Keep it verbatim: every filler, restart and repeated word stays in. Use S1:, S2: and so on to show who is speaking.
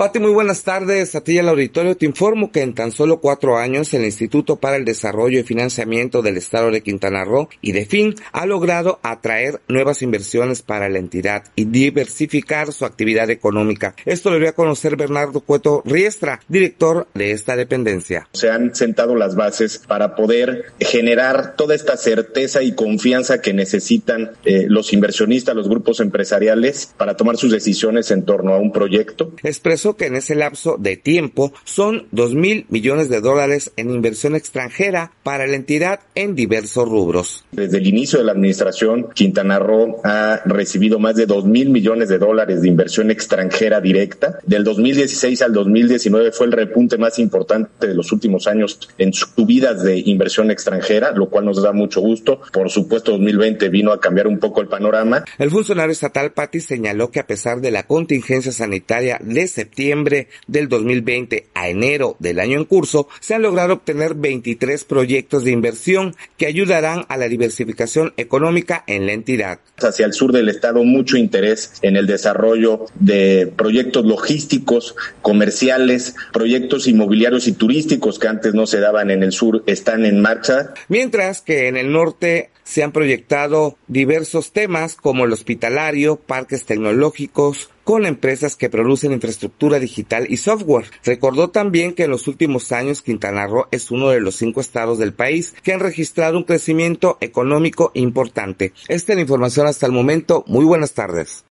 S1: Pati, muy buenas tardes. A ti y al auditorio te informo que en tan solo cuatro años el Instituto para el Desarrollo y Financiamiento del Estado de Quintana Roo, IDEFIN, ha logrado atraer nuevas inversiones para la entidad y diversificar su actividad económica. Esto lo dio a conocer Bernardo Cueto Riestra, director de esta dependencia.
S2: Se han sentado las bases para poder generar toda esta certeza y confianza que necesitan eh, los inversionistas, los grupos empresariales, para tomar sus decisiones en torno a un proyecto.
S1: Expresó que en ese lapso de tiempo son dos mil millones de dólares en inversión extranjera para la entidad en diversos rubros.
S2: Desde el inicio de la administración, Quintana Roo ha recibido más de dos mil millones de dólares de inversión extranjera directa. Del dos mil dieciséis al dos mil diecinueve fue el repunte más importante de los últimos años en subidas de inversión extranjera, lo cual nos da mucho gusto. Por supuesto, dos mil veinte vino a cambiar un poco el panorama.
S1: El funcionario estatal Pati señaló que a pesar de la contingencia sanitaria de septiembre del dos mil veinte a enero del año en curso, se han logrado obtener veintitrés proyectos de inversión que ayudarán a la diversificación económica en la entidad.
S2: Hacia el sur del estado, mucho interés en el desarrollo de proyectos logísticos, comerciales, proyectos inmobiliarios y turísticos que antes no se daban en el sur, están en marcha.
S1: Mientras que en el norte se han proyectado diversos temas como el hospitalario, parques tecnológicos, con empresas que producen infraestructura digital y software. Recordó también que en los últimos años Quintana Roo es uno de los cinco estados del país que han registrado un crecimiento económico importante. Esta es la información hasta el momento. Muy buenas tardes.